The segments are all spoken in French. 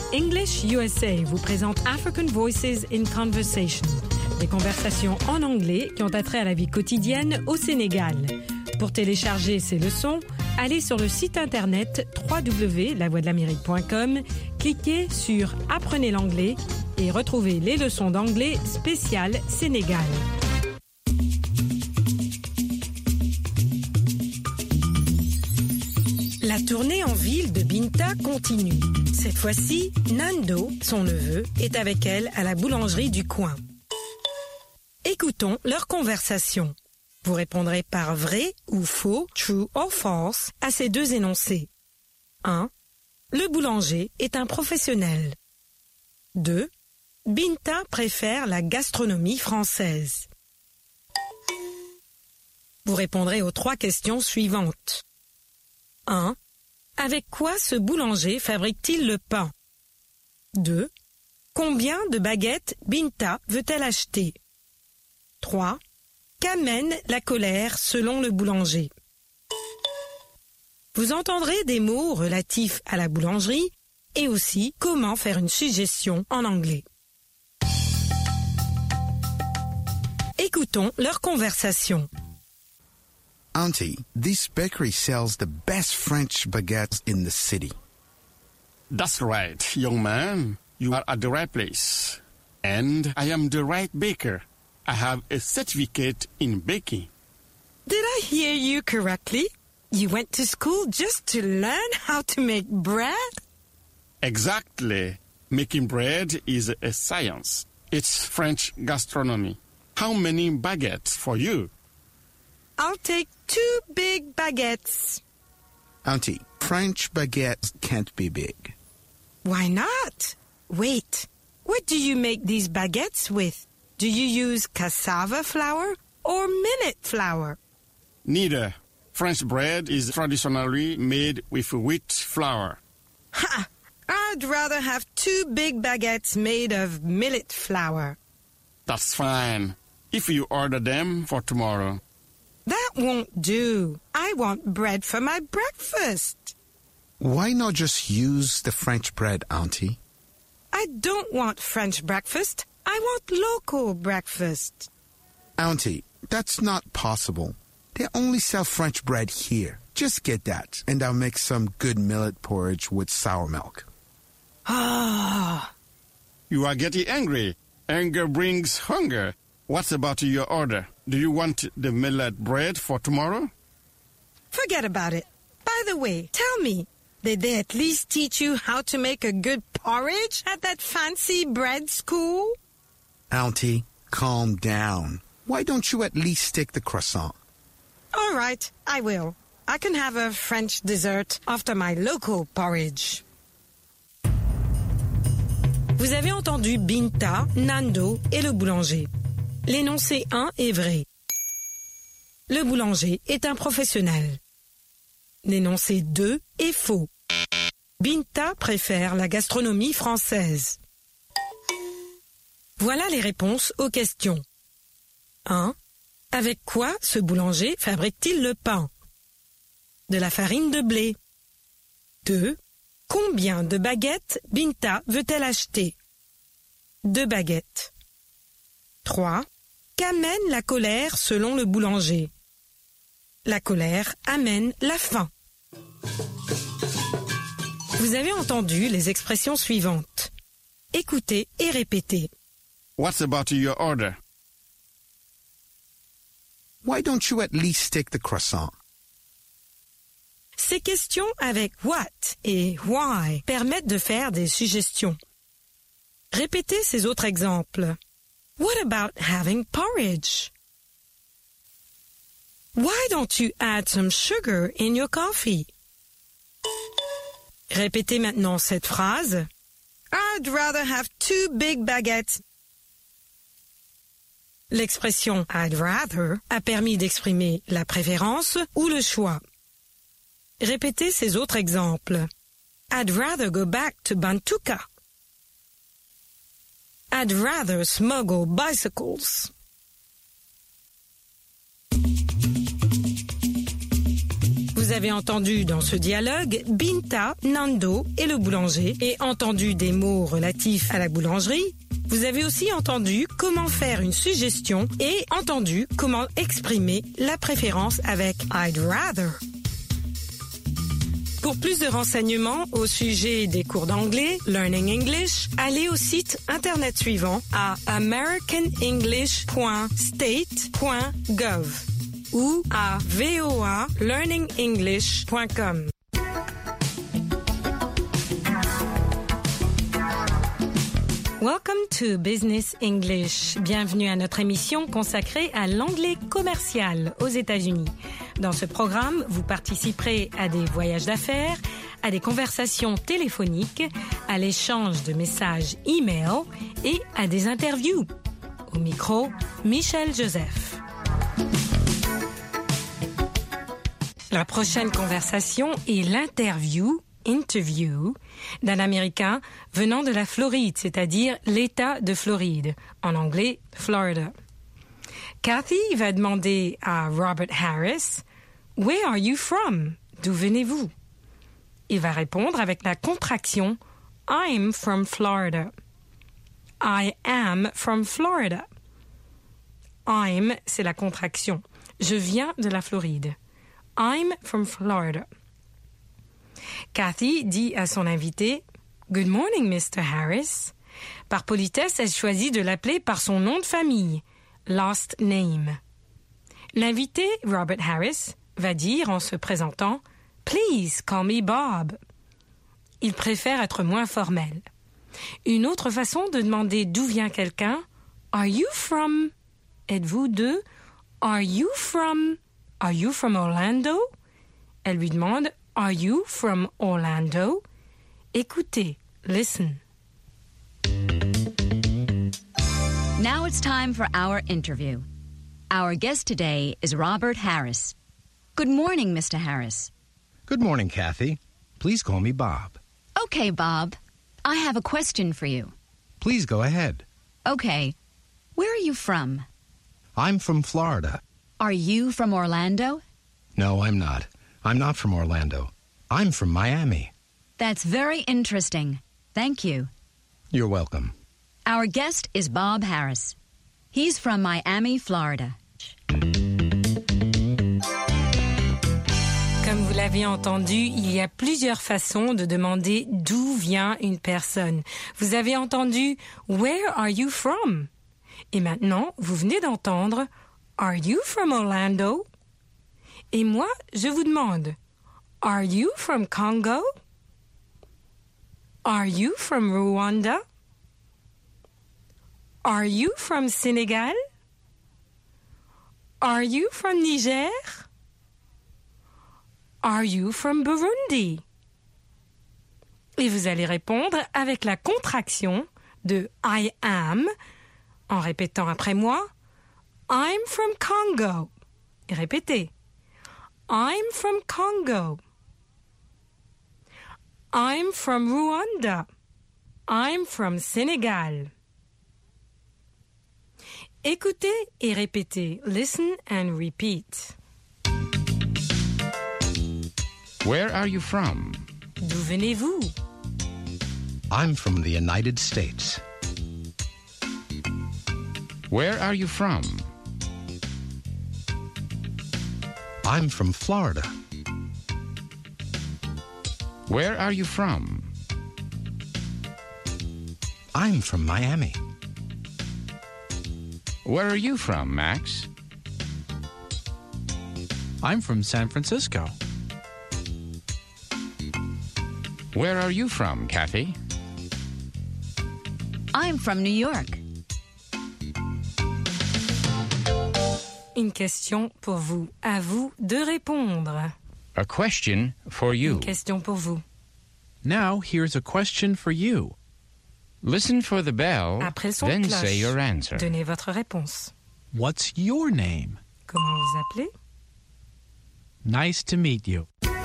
English USA vous présente African Voices in Conversation, des conversations en anglais qui ont attrait à la vie quotidienne au Sénégal. Pour télécharger ces leçons, allez sur le site internet www.lavoixdelamérique.com, cliquez sur « Apprenez l'anglais » et retrouvez les leçons d'anglais spéciales Sénégal. La tournée en ville de Binta continue. Cette fois-ci, Nando, son neveu, est avec elle à la boulangerie du coin. Écoutons leur conversation. Vous répondrez par vrai ou faux, true or false, à ces deux énoncés. 1. Le boulanger est un professionnel. 2. Binta préfère la gastronomie française. Vous répondrez aux 3 questions suivantes. 1. Avec quoi ce boulanger fabrique-t-il le pain? 2. Combien de baguettes Binta veut-elle acheter? 3. Qu'amène la colère selon le boulanger? Vous entendrez des mots relatifs à la boulangerie et aussi comment faire une suggestion en anglais. Écoutons leur conversation. Auntie, this bakery sells the best French baguettes in the city. That's right, young man. You are at the right place. And I am the right baker. I have a certificate in baking. Did I hear you correctly? You went to school just to learn how to make bread? Exactly. Making bread is a science. It's French gastronomy. How many baguettes for you? I'll take 2 big baguettes. Auntie, French baguettes can't be big. Why not? Wait, what do you make these baguettes with? Do you use cassava flour or millet flour? Neither. French bread is traditionally made with wheat flour. Ha! I'd rather have 2 big baguettes made of millet flour. That's fine. If you order them for tomorrow. That won't do. I want bread for my breakfast. Why not just use the French bread, Auntie? I don't want French breakfast. I want local breakfast. Auntie, that's not possible. They only sell French bread here. Just get that, and I'll make some good millet porridge with sour milk. Ah. You are getting angry. Anger brings hunger. What about your order? Do you want the millet bread for tomorrow? Forget about it. By the way, tell me, did they at least teach you how to make a good porridge at that fancy bread school? Auntie, calm down. Why don't you at least take the croissant? All right, I will. I can have a French dessert after my local porridge. Vous avez entendu Binta, Nando et le boulanger. L'énoncé 1 est vrai. Le boulanger est un professionnel. L'énoncé 2 est faux. Binta préfère la gastronomie française. Voilà les réponses aux questions. 1. Avec quoi ce boulanger fabrique-t-il le pain? De la farine de blé. 2. Combien de baguettes Binta veut-elle acheter? 2 baguettes. 3. Qu'amène la colère selon le boulanger? La colère amène la faim. Vous avez entendu les expressions suivantes. Écoutez et répétez. What about your order? Why don't you at least take the croissant? Ces questions avec what et why permettent de faire des suggestions. Répétez ces autres exemples. What about having porridge? Why don't you add some sugar in your coffee? Répétez maintenant cette phrase. I'd rather have 2 big baguettes. L'expression I'd rather a permis d'exprimer la préférence ou le choix. Répétez ces autres exemples. I'd rather go back to Bantuka. I'd rather smuggle bicycles. Vous Vous avez entendu dans ce dialogue Binta, Nando et le boulanger et entendu des mots relatifs à la boulangerie. Vous avez aussi entendu comment faire une suggestion et entendu comment exprimer la préférence avec I'd rather. Pour plus de renseignements au sujet des cours d'anglais, Learning English, allez au site internet suivant à americanenglish.state.gov ou à voalearningenglish.com. Welcome to Business English. Bienvenue à notre émission consacrée à l'anglais commercial aux États-Unis. Dans ce programme, vous participerez à des voyages d'affaires, à des conversations téléphoniques, à l'échange de messages e-mail et à des interviews. Au micro, Michel Joseph. La prochaine conversation est l'interview d'un Américain venant de la Floride, c'est-à-dire l'État de Floride, en anglais Florida. Kathy va demander à Robert Harris « Where are you from ?» D'où venez-vous? Il va répondre avec la contraction « I'm from Florida ». I am from Florida. I'm, c'est la contraction. Je viens de la Floride. I'm from Florida. Kathy dit à son invité « Good morning, Mr. Harris ». Par politesse, elle choisit de l'appeler par son nom de famille, last name. L'invité, Robert Harris, va dire en se présentant « Please call me Bob ». Il préfère être moins formel. Une autre façon de demander d'où vient quelqu'un « Are you from » Êtes-vous de « Are you from Orlando ?» Elle lui demande « Are you from Orlando ?» Écoutez, listen. Now it's time for our interview. Our guest today is Robert Harris. Good morning, Mr. Harris. Good morning, Kathy. Please call me Bob. Okay, Bob. I have a question for you. Please go ahead. Okay. Where are you from? I'm from Florida. Are you from Orlando? No, I'm not. I'm not from Orlando. I'm from Miami. That's very interesting. Thank you. You're welcome. Our guest is Bob Harris. He's from Miami, Florida. Comme vous l'avez entendu, il y a plusieurs façons de demander d'où vient une personne. Vous avez entendu « Where are you from ?» Et maintenant, vous venez d'entendre « Are you from Orlando ?» Et moi, je vous demande « Are you from Congo? Are you from Rwanda? Are you from Sénégal? Are you from Niger? Are you from Burundi? » Et vous allez répondre avec la contraction de I am, en répétant après moi I'm from Congo. Et répétez I'm from Congo. I'm from Rwanda. I'm from Sénégal. Écoutez et répétez. Listen and repeat. Where are you from? D'où venez-vous? I'm from the United States. Where are you from? I'm from Florida. Where are you from? I'm from Miami. Where are you from, Max? I'm from San Francisco. Where are you from, Kathy? I'm from New York. Une question pour vous. À vous de répondre. A question for you. Une question pour vous. Now, here's a question for you. Listen for the bell, Après le son then de cloche, say your answer. donnez votre réponse. What's your name? Comment vous appelez? Nice to meet you.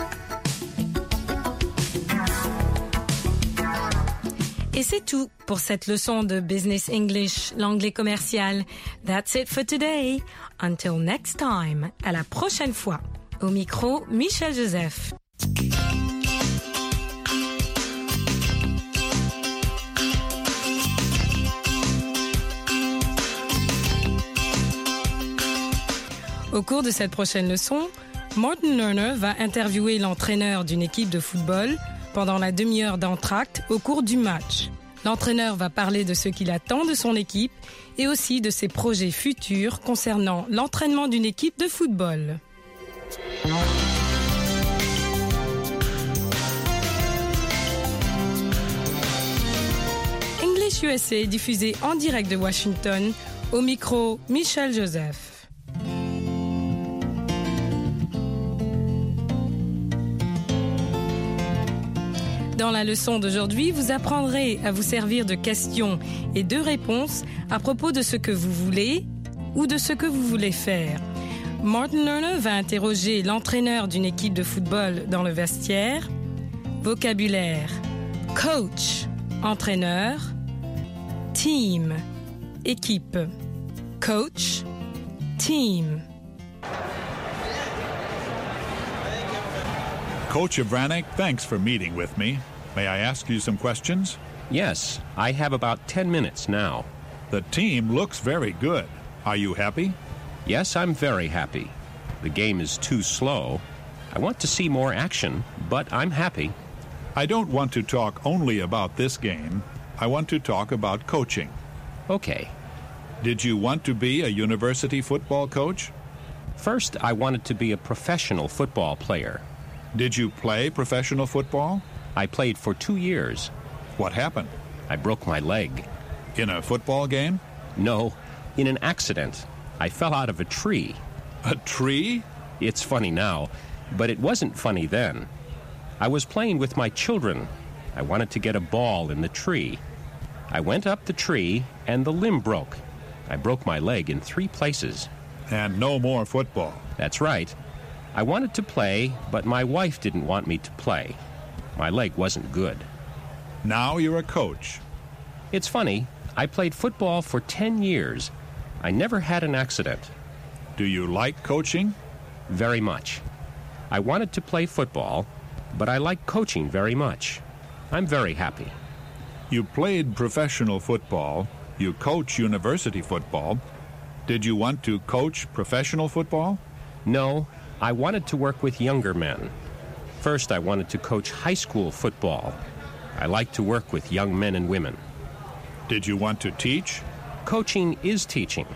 Et c'est tout pour cette leçon de Business English, l'anglais commercial. That's it for today. Until next time. À la prochaine fois. Au micro, Michel Joseph. Au cours de cette prochaine leçon, Martin Lerner va interviewer l'entraîneur d'une équipe de football pendant la demi-heure d'entracte au cours du match. L'entraîneur va parler de ce qu'il attend de son équipe et aussi de ses projets futurs concernant l'entraînement d'une équipe de football. English USA est diffusé en direct de Washington, au micro Michel Joseph. Dans la leçon d'aujourd'hui, vous apprendrez à vous servir de questions et de réponses à propos de ce que vous voulez ou de ce que vous voulez faire. Martin Lerner va interroger l'entraîneur d'une équipe de football dans le vestiaire. Vocabulaire: coach, entraîneur; team, équipe; coach, team. Coach Avranic, thanks for meeting with me. May I ask you some questions? Yes, I have about 10 minutes now. The team looks very good. Are you happy? Yes, I'm very happy. The game is too slow. I want to see more action, but I'm happy. I don't want to talk only about this game. I want to talk about coaching. Okay. Did you want to be a university football coach? First, I wanted to be a professional football player. Did you play professional football? I played for 2 years. What happened? I broke my leg. In a football game? No, in an accident. I fell out of a tree. A tree? It's funny now, but it wasn't funny then. I was playing with my children. I wanted to get a ball in the tree. I went up the tree, and the limb broke. I broke my leg in 3 places. And no more football. That's right. I wanted to play, but my wife didn't want me to play. My leg wasn't good. Now you're a coach. It's funny, I played football for 10 years. I never had an accident. Do you like coaching? Very much. I wanted to play football, but I like coaching very much. I'm very happy. You played professional football. You coach university football. Did you want to coach professional football? No, I wanted to work with younger men. First, I wanted to coach high school football. I like to work with young men and women. Did you want to teach? Coaching is teaching.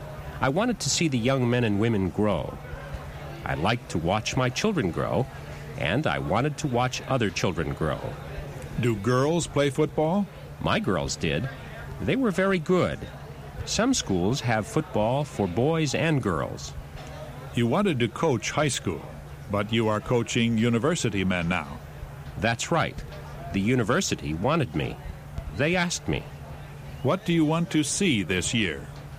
I wanted to see the young men and women grow. I liked to watch my children grow, and I wanted to watch other children grow. Do girls play football? My girls did. They were very good. Some schools have football for boys and girls. You wanted to coach high school, but you are coaching university men now. That's right. The university wanted me. They asked me. What do you want to see this year?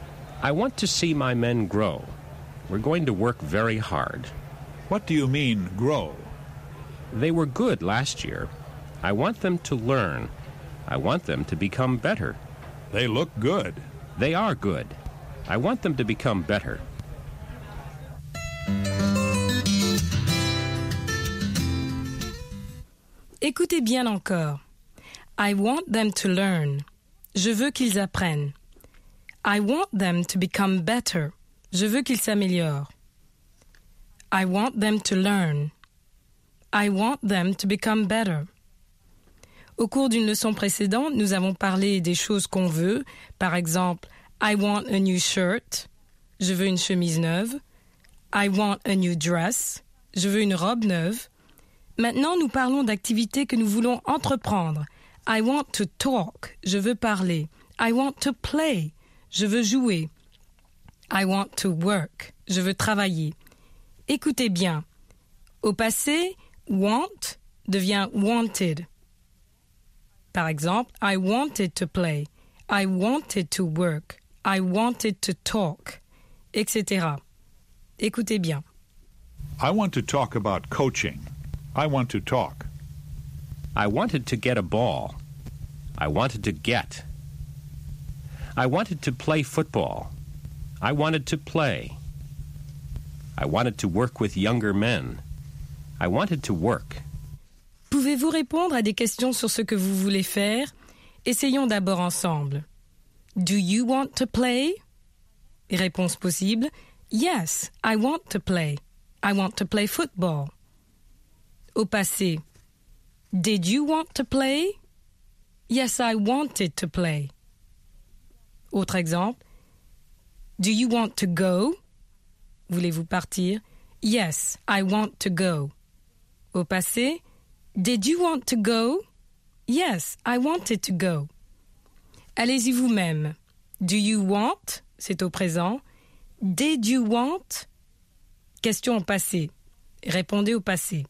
I want to see my men grow. We're going to work very hard. What do you mean, grow? They were good last year. I want them to learn. I want them to become better. They look good. They are good. I want them to become better. Écoutez bien encore. I want them to learn. Je veux qu'ils apprennent. I want them to become better. Je veux qu'ils s'améliorent. I want them to learn. I want them to become better. Au cours d'une leçon précédente, nous avons parlé des choses qu'on veut. Par exemple, I want a new shirt. Je veux une chemise neuve. I want a new dress. Je veux une robe neuve. Maintenant, nous parlons d'activités que nous voulons entreprendre. I want to talk. Je veux parler. I want to play. Je veux jouer. I want to work. Je veux travailler. Écoutez bien. Au passé, want devient wanted. Par exemple, I wanted to play. I wanted to work. I wanted to talk, etc. Écoutez bien. I want to talk about coaching. I want to talk. I wanted to get a ball. I wanted to get. I wanted to play football. I wanted to play. I wanted to work with younger men. I wanted to work. Pouvez-vous répondre à des questions sur ce que vous voulez faire? Essayons d'abord ensemble. Do you want to play? Réponse possible. Yes, I want to play. I want to play football. Au passé. Did you want to play? Yes, I wanted to play. Autre exemple. Do you want to go? Voulez-vous partir? Yes, I want to go. Au passé. Did you want to go? Yes, I wanted to go. Allez-y vous-même. Do you want? C'est au présent. Did you want? Question au passé. Répondez au passé.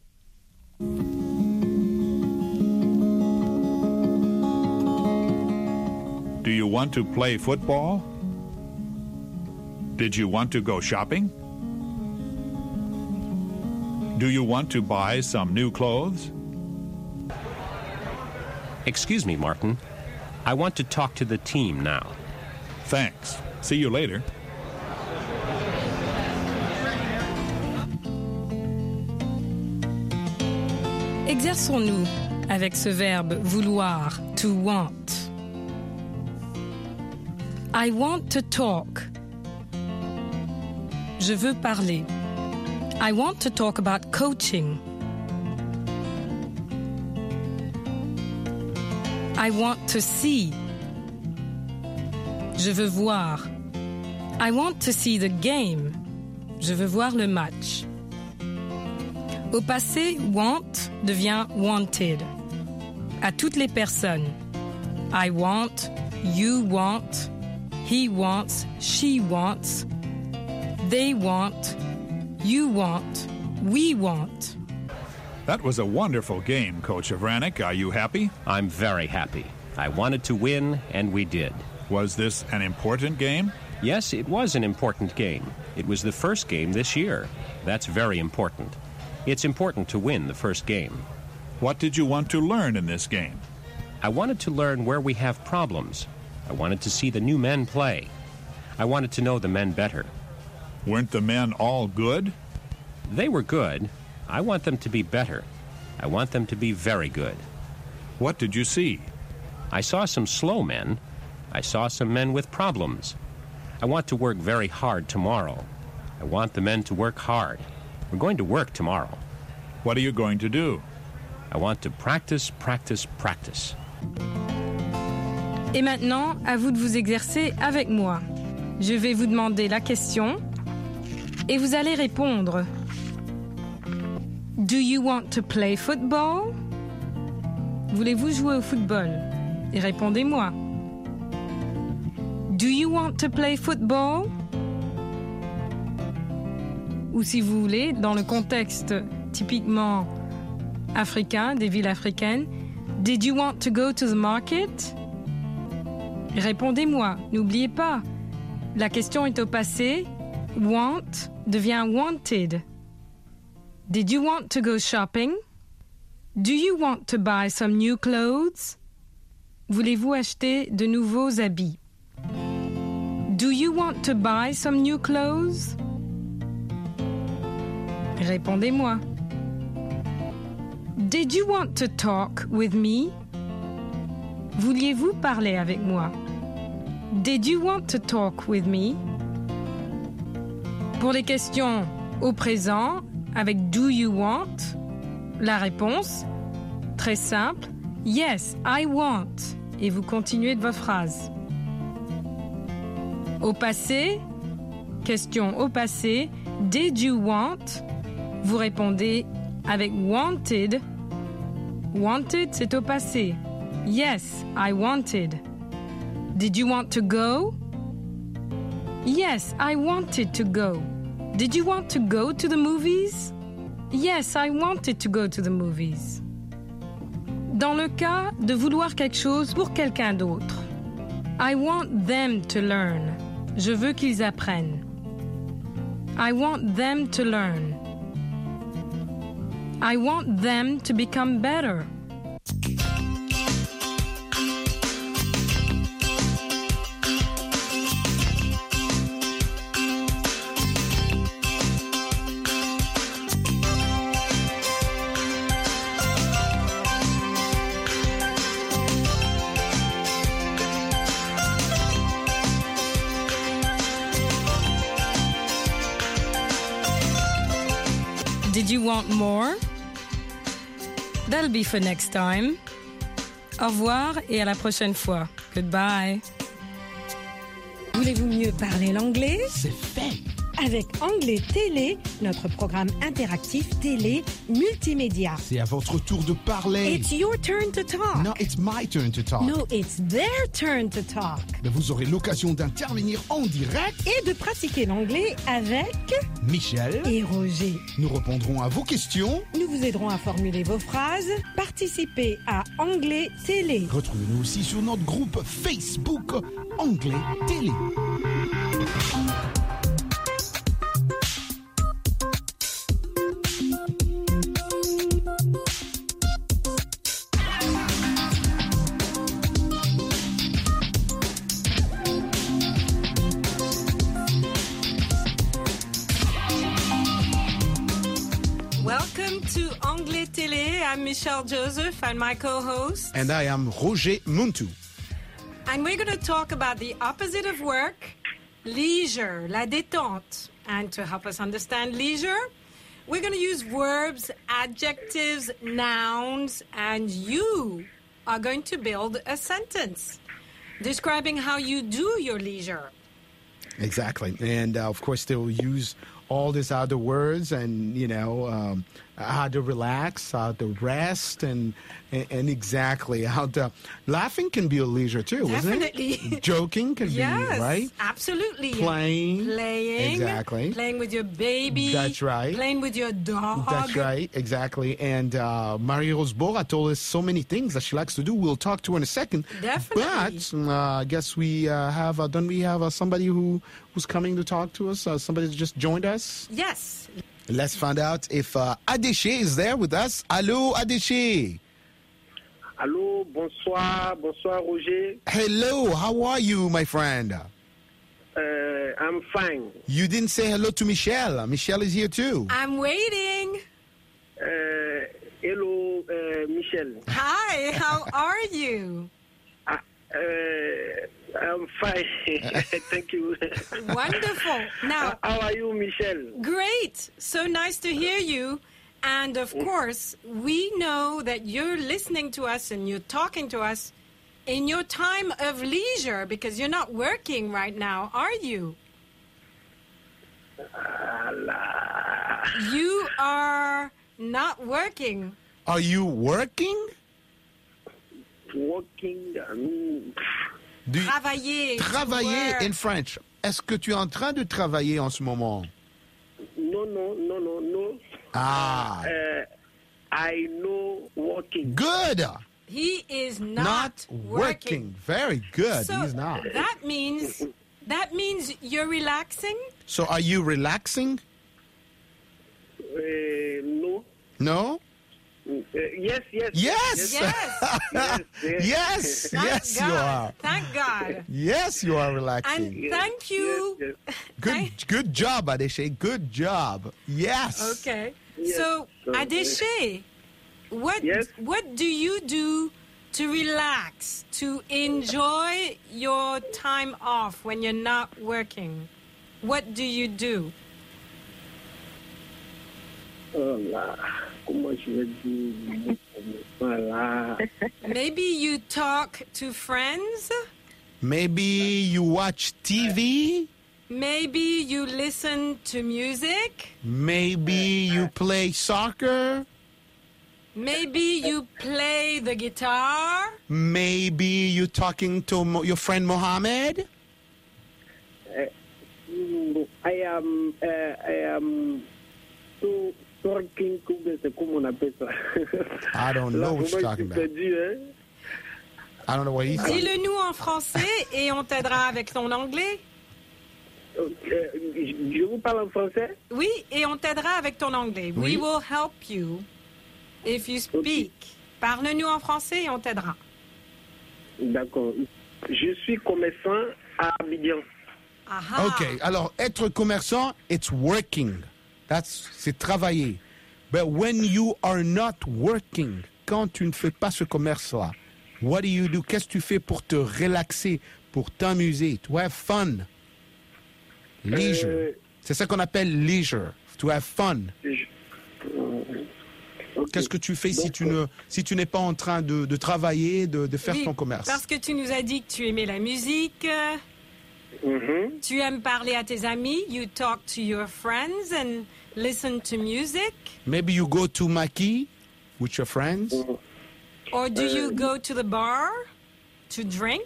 Do you want to play football? Did you want to go shopping? Do you want to buy some new clothes? Excuse me, Martin. I want to talk to the team now. Thanks. See you later. Exerçons-nous avec ce verbe vouloir, to want. I want to talk. Je veux parler. I want to talk about coaching. I want to see. Je veux voir. I want to see the game. Je veux voir le match. Au passé, want devient wanted. À toutes les personnes. I want, you want, he wants, she wants, they want, you want, we want. That was a wonderful game, Coach Avranek. Are you happy? I'm very happy. I wanted to win, and we did. Was this an important game? Yes, it was an important game. It was the first game this year. That's very important. It's important to win the first game. What did you want to learn in this game? I wanted to learn where we have problems. I wanted to see the new men play. I wanted to know the men better. Weren't the men all good? They were good. I want them to be better. I want them to be very good. What did you see? I saw some slow men. I saw some men with problems. I want to work very hard tomorrow. I want the men to work hard. We're going to work tomorrow. What are you going to do? I want to practice, practice, practice. Et maintenant, à vous de vous exercer avec moi. Je vais vous demander la question et vous allez répondre. Do you want to play football? Voulez-vous jouer au football? Et répondez-moi. Do you want to play football? Ou si vous voulez, dans le contexte typiquement africain, des villes africaines, did you want to go to the market? Répondez-moi, n'oubliez pas, la question est au passé, want devient wanted. Did you want to go shopping? Do you want to buy some new clothes? Voulez-vous acheter de nouveaux habits? Do you want to buy some new clothes? Répondez-moi. Did you want to talk with me? Vouliez-vous parler avec moi? Did you want to talk with me? Pour les questions au présent, avec do you want, la réponse, très simple, yes, I want, et vous continuez de votre phrase. Au passé, question au passé, did you want, vous répondez avec wanted. Wanted, c'est au passé. Yes, I wanted. Did you want to go? Yes, I wanted to go. Did you want to go to the movies? Yes, I wanted to go to the movies. Dans le cas de vouloir quelque chose pour quelqu'un d'autre, I want them to learn. Je veux qu'ils apprennent. I want them to learn. I want them to become better. Did you want more? That'll be for next time. Au revoir et à la prochaine fois. Goodbye. Voulez-vous mieux parler l'anglais? C'est fait. Avec Anglais Télé, notre programme interactif télé multimédia. C'est à votre tour de parler. It's your turn to talk. No, it's my turn to talk. No, it's their turn to talk. Mais vous aurez l'occasion d'intervenir en direct. Et de pratiquer l'anglais avec Michel et Roger. Nous répondrons à vos questions. Nous vous aiderons à formuler vos phrases. Participez à Anglais Télé. Retrouvez-nous aussi sur notre groupe Facebook Anglais Télé. Welcome to Anglais Télé. I'm Michelle Joseph and my co-host. And I am Roger Muntu. And we're going to talk about the opposite of work, leisure, la détente. And to help us understand leisure, we're going to use verbs, adjectives, nouns, and you are going to build a sentence describing how you do your leisure. Exactly. And of course, they'll use all these other words and, how to relax, how to rest, and exactly how to... Laughing can be a leisure too, Definitely. Isn't it? Joking can Yes, be, right? absolutely. Playing. Exactly. Playing with your baby. That's right. Playing with your dog. That's right, exactly. And Marie-Rose Bora told us so many things that she likes to do. We'll talk to her in a second. Definitely. But I guess we have, don't we have somebody who's coming to talk to us? Somebody that just joined us? Yes. Let's find out if Adéché is there with us. Allô, Adéché. Allô, bonsoir Roger. Hello, how are you, my friend? I'm fine. You didn't say hello to Michelle. Michelle is here too. I'm waiting. Hello, Michel. Hi, how are you? I'm fine. Thank you. Wonderful. Now, how are you, Michel? Great. So nice to hear you. And of course, we know that you're listening to us and you're talking to us in your time of leisure because you're not working right now, are you? You are not working. Are you working? Working. Travailler. Travailler in French. Est-ce que tu es en train de travailler en ce moment? No. Ah. I know working. Good. He is not working. Very good. So He's not. That means you're relaxing? So are you relaxing? No. No? Yes. Yes. Yes, Thank you God. are. Thank God. Yes, you are relaxing. And thank you. Good job, Adéché. Good job. Yes. Okay. Yes. So, Adéché, what do you do to relax, to enjoy your time off when you're not working? What do you do? Maybe you talk to friends? Maybe you watch TV? Maybe you listen to music? Maybe you play soccer? Maybe you play the guitar? Maybe you talking to your friend Mohammed? I am talking. Comment on appelle ça? I don't know what you're talking about. I don't know what he's saying. Dis-le-nous en français et on t'aidera avec ton anglais. Je vous parle en français? Oui, et on t'aidera avec ton anglais. Oui. We will help you if you speak. Parle-nous en français et on t'aidera. D'accord. Je suis commerçant à Abidjan. Aha. OK. Alors, être commerçant, it's working. C'est travailler. But when you are not working, quand tu ne fais pas ce commerce-là, what do you do? Qu'est-ce que tu fais pour te relaxer, pour t'amuser, to have fun? Leisure. C'est ça qu'on appelle leisure, to have fun. Qu'est-ce que tu fais si tu n'es pas en train de travailler, de faire ton commerce? Parce que tu nous as dit que tu aimais la musique. Tu aimes parler à tes amis. You talk to your friends and listen to music. Maybe you go to Maki with your friends. Or do you go to the bar to drink?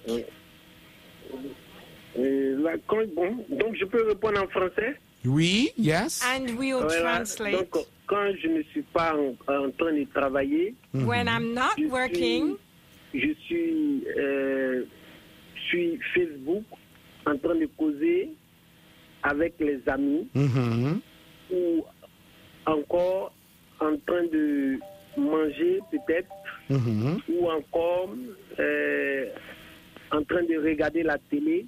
Donc je peux répondre en français? Oui, yes. And we'll translate. Donc quand je ne suis pas en train de travailler, when I'm not working, je suis Facebook en train de causer avec les amis ou encore en train de manger peut-être ou encore en train de regarder la télé.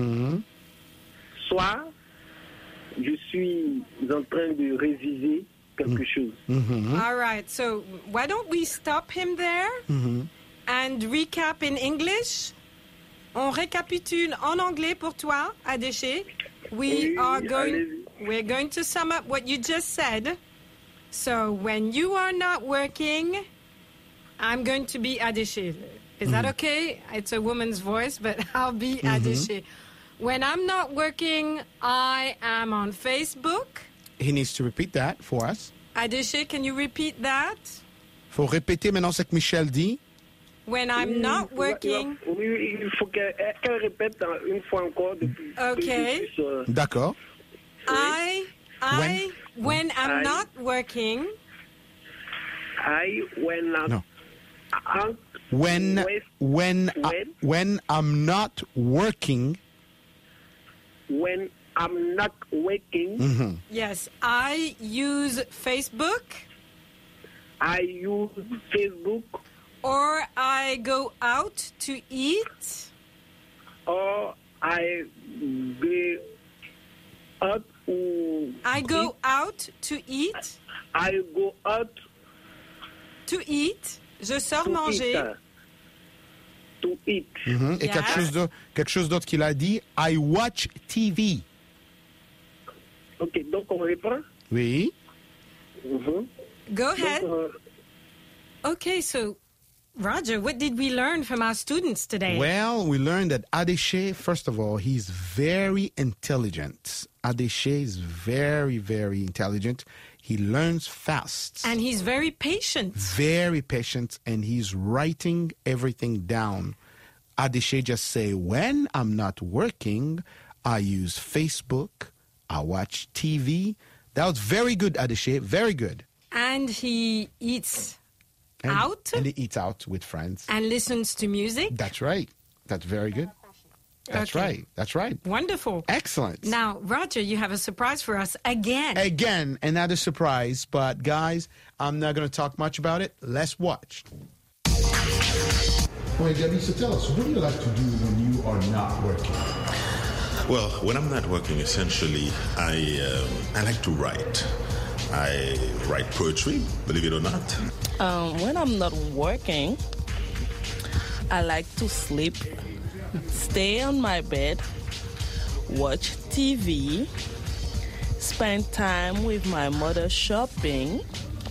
Soit je suis en train de réviser quelque chose. All right, so why don't we stop him there and recap in English? On récapitule en anglais pour toi, Adéché. We're going to sum up what you just said. So when you are not working, I'm going to be Adéché. Is that okay? It's a woman's voice, but I'll be Adéché. When I'm not working, I am on Facebook. He needs to repeat that for us. Adéché, can you repeat that? Faut répéter maintenant ce que Michel dit. When I'm not working. Oui, il faut qu'elle répète une fois encore. Okay. D'accord. When I'm not working. When I'm not working. When I'm not working. Yes, I use Facebook. I use Facebook. Or I go out to eat. Or I go out. I go out to eat. I go out to eat. Je sors manger. To eat. Et quelque chose d'autre qu'il a dit. I watch TV. Ok, donc on reprend. Oui. Go ahead. Okay, so Roger, what did we learn from our students today? Well, we learned that Adéché, first of all, he's very intelligent. Adéché is very, very intelligent. He learns fast. And he's very patient. Very patient, and he's writing everything down. Adéché just say, when I'm not working, I use Facebook, I watch TV. That was very good, Adéché, very good. And he eats out. And he eats out with friends. And listens to music. That's right. That's very good. That's right. That's right. Wonderful. Excellent. Now, Roger, you have a surprise for us again. Again, another surprise. But, guys, I'm not going to talk much about it. Let's watch. Wait, Debbie, so tell us, what do you like to do when you are not working? Well, when I'm not working, essentially, I like to write. I write poetry, believe it or not. When I'm not working, I like to sleep, stay on my bed, watch TV, spend time with my mother shopping,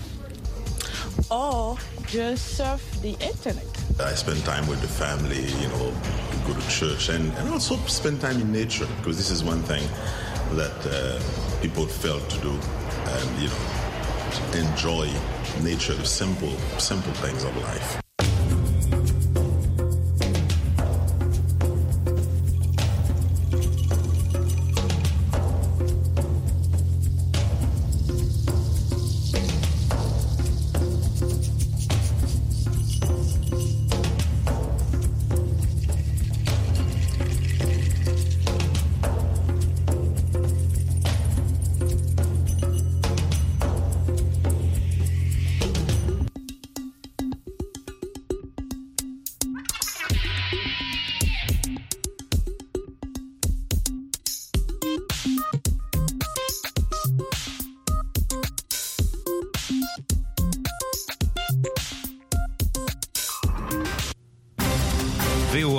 or just surf the internet. I spend time with the family, go to church, and also spend time in nature, because this is one thing that people fail to do, and, enjoy nature, the simple things of life.